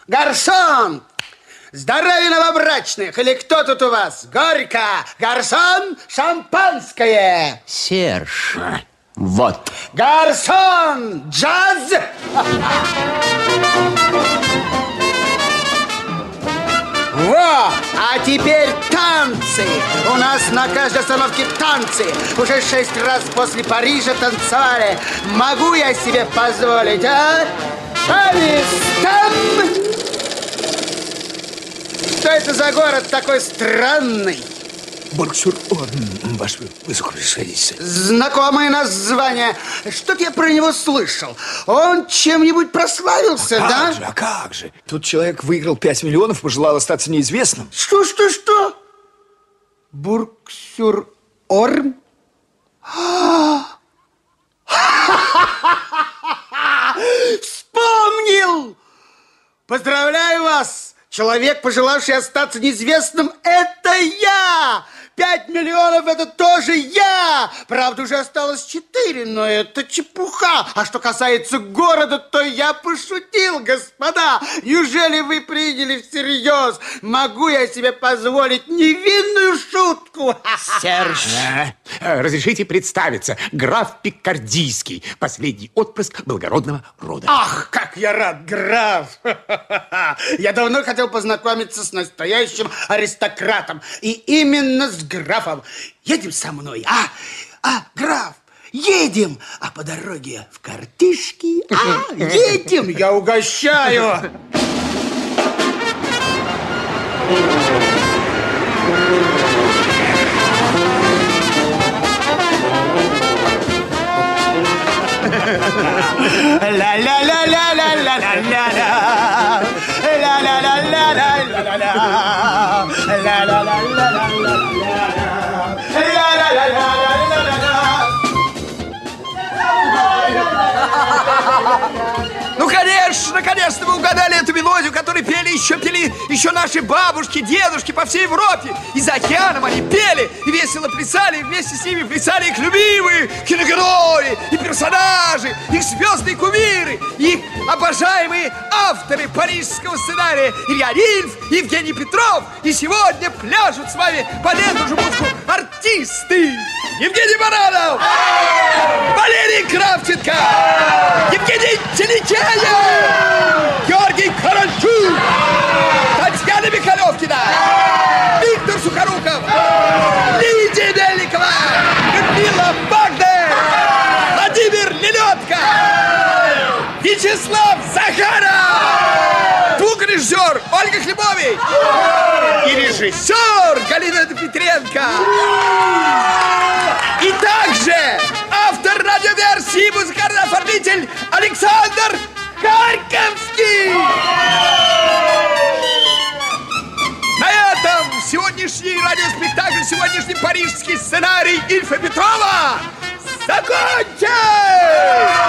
Гарсон! Здоровья новобрачных! Или кто тут у вас? Горько! Гарсон! Шампанское! Серж, вот. Гарсон! Джаз! Во! А теперь танцы! У нас на каждой остановке танцы. Уже 6 раз после Парижа танцевали. Могу я себе позволить, а? Там! Что это за город такой странный? Бург-сюр-Орн, ваше высокопревосходительство. Знакомое название. Что-то я про него слышал. Он чем-нибудь прославился, да? А как же? Тут человек выиграл 5 миллионов, пожелал остаться неизвестным. Что? Бург-сюр-Орн? Вспомнил! Поздравляю вас! Человек, пожелавший остаться неизвестным, это я! 5 миллионов – это тоже я! Правда, уже осталось 4, но это чепуха. А что касается города, то я пошутил, господа. Неужели вы приняли всерьез? Могу я себе позволить невинную шутку? Серж. Разрешите представиться. Граф Пикардийский, последний отпрыск благородного рода. Ах, как я рад, граф! Я давно хотел познакомиться с настоящим аристократом. И именно с графом. Едем со мной, граф, едем. А по дороге в картишки, едем, я угощаю. Ну, конечно, вы угадали эту мелодию, которую пели еще наши бабушки, дедушки по всей Европе. И за океаном они пели и весело плясали, и вместе с ними плясали их любимые киногерои, и персонажи, их звездные кумиры, их обожаемые авторы парижского сценария Илья Рильф, Евгений Петров. И сегодня пляшут с вами под эту же музыку артисты: Евгений Баранов, Валерий Кравченко, Евгений Теличаев, Георгий Корольчук, Татьяна Михалевкина, Виктор Сухоруков, Лидия Мельникова, Людмила Вагнер, Владимир Леледко, Вячеслав Захаров, звукорежиссер Ольга Хлебович и режиссер Галина Петренко. И также автор радиоверсии, музыкальный оформитель Александр Харьковский. На этом сегодняшний радиоспектакль, сегодняшний парижский сценарий Ильфа Петрова закончен!